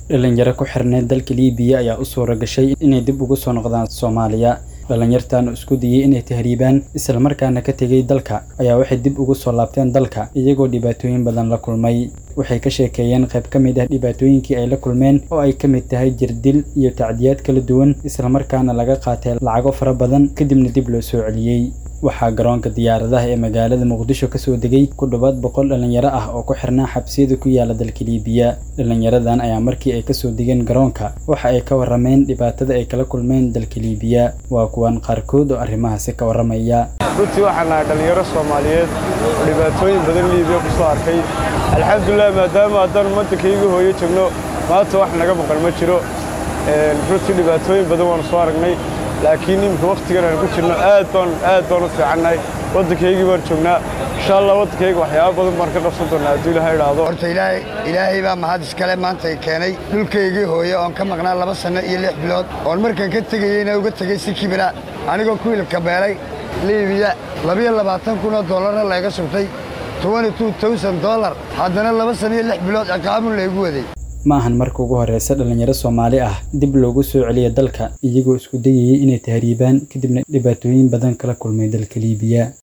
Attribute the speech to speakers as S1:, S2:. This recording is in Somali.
S1: dhalinyaro ku xirneed dalka Liibiya ayaa u suura gashay inay dib ugu soo noqdaan Soomaaliya. dhalinyartan isku dayay inay tahriibaan isla markaana ka tagay dalka ayaa waxay dib ugu soo laabteen dalka iyagoo dhibaatooyin badan la kulmay. waxay ka sheekeeyeen qayb ka mid ah dhibaatooyinkii ay la kulmeen oo ay ka mid tahay jirdil iyo tacdiyaad kala duwan isla markaana laga qaatay lacago fara badan kadibna dib loo soo celiyay. waxaa garoonka diyaaradaha ee magaalada Muqdisho ka soo degay ku dhawaad 100 dhalinyaro ah oo ku xirnaa xabsiyada ku yaala dalka Liibiya. dhalinyaradan ayaa markii ay ka soo degeen garoonka waxa ay ka warameen dhibaatada ay kala kulmeen dalka Liibiya. waa kuwan qaarkood oo arrimahaasi ka waramaya.
S2: runtii waxaan nahay dhalinyaro Soomaaliyeed oo dhibaatooyin badan Liibiya ku soo arkay. alxamdulillah maadaama haddaan waddankayga hooyo joogno maanta wax naga maqan ma jiro. runtii dhibaatooyin badan waan soo aragnay laakiin imika waqtigan aan ku jirno aad baan u fiicannahay. waddankaygii baan joognaa insha Allah waddankayga waxyaabo badan baan ka qabsan doonaa haddii Ilaahay idhaahdo.
S3: horta ilaahay baa mahad iskale maanta keenay dhulkaygii hooyo oon ka maqnaa 2 sano iyo 6 bilood oon markaan ka tegayeyna uga tegay si kibira anigoo ku ilka beelay Liibiya $22,000 laga subtay $22,000 haddana 2 sano iyo 6 bilood ciqaabun laygu waday.
S1: ma ahan markii ugu horeysa dhalinyaro Soomaali ah dib loogu soo celiyay dalka iyagoo isku dayay inay tahriibaan kadibna dhibaatooyin badan kala kulmay dalka Liibiya.